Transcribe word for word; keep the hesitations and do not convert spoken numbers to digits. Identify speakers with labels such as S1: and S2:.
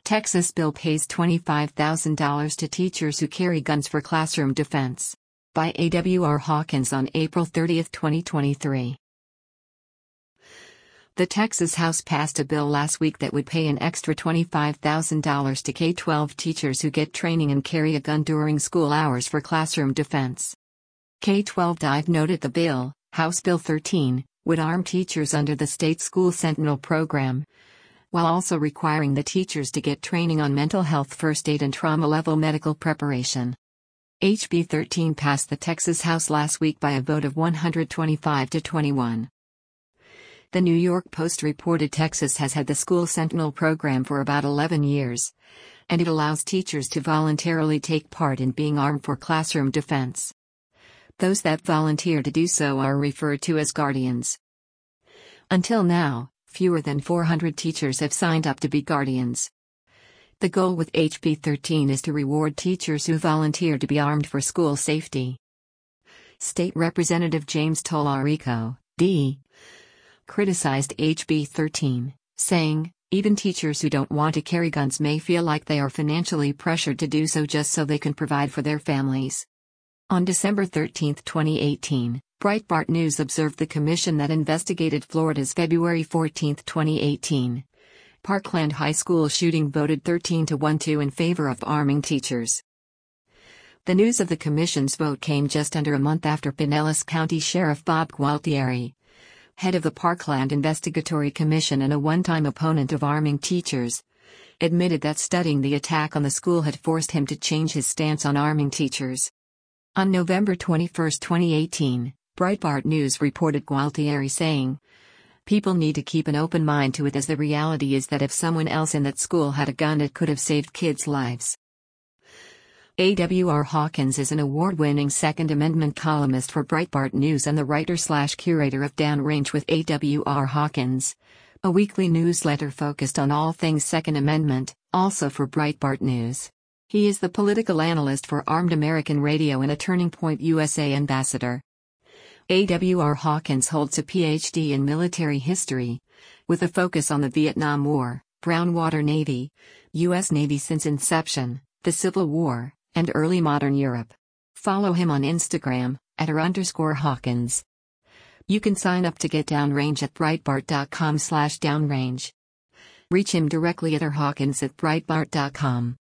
S1: Texas bill pays twenty-five thousand dollars to teachers who carry guns for classroom defense. By A W R Hawkins on April thirtieth, twenty twenty-three. The Texas House passed a bill last week that would pay an extra twenty-five thousand dollars to K twelve teachers who get training and carry a gun during school hours for classroom defense. K twelve Dive noted the bill, House Bill thirteen, would arm teachers under the state School Sentinel program, while also requiring the teachers to get training on mental health first aid and trauma-level medical preparation. H B thirteen passed the Texas House last week by a vote of one hundred twenty-five to twenty-one. The New York Post reported Texas has had the School Sentinel program for about eleven years, and it allows teachers to voluntarily take part in being armed for classroom defense. Those that volunteer to do so are referred to as guardians. Until now, fewer than four hundred teachers have signed up to be guardians. The goal with H B thirteen is to reward teachers who volunteer to be armed for school safety. State Representative James Tallarico, D, criticized H B thirteen, saying, "Even teachers who don't want to carry guns may feel like they are financially pressured to do so just so they can provide for their families." On December thirteenth, twenty eighteen, Breitbart News observed the commission that investigated Florida's February fourteenth, twenty eighteen, Parkland High School shooting voted thirteen to one to in favor of arming teachers. The news of the commission's vote came just under a month after Pinellas County Sheriff Bob Gualtieri, head of the Parkland Investigatory Commission and a one-time opponent of arming teachers, admitted that studying the attack on the school had forced him to change his stance on arming teachers. On November twenty-first, twenty eighteen, Breitbart News reported Gualtieri saying, "People need to keep an open mind to it, as the reality is that if someone else in that school had a gun, it could have saved kids' lives." A W R Hawkins is an award-winning Second Amendment columnist for Breitbart News and the writer-slash-curator of Downrange with A W R Hawkins, a weekly newsletter focused on all things Second Amendment, also for Breitbart News. He is the political analyst for Armed American Radio and a Turning Point U S A ambassador. A W R Hawkins holds a P H D in military history, with a focus on the Vietnam War, Brown Water Navy, U S Navy since inception, the Civil War, and early modern Europe. Follow him on Instagram, at r underscore Hawkins. You can sign up to get Downrange at breitbart dot com slash downrange. Reach him directly at r hawkins at breitbart dot com.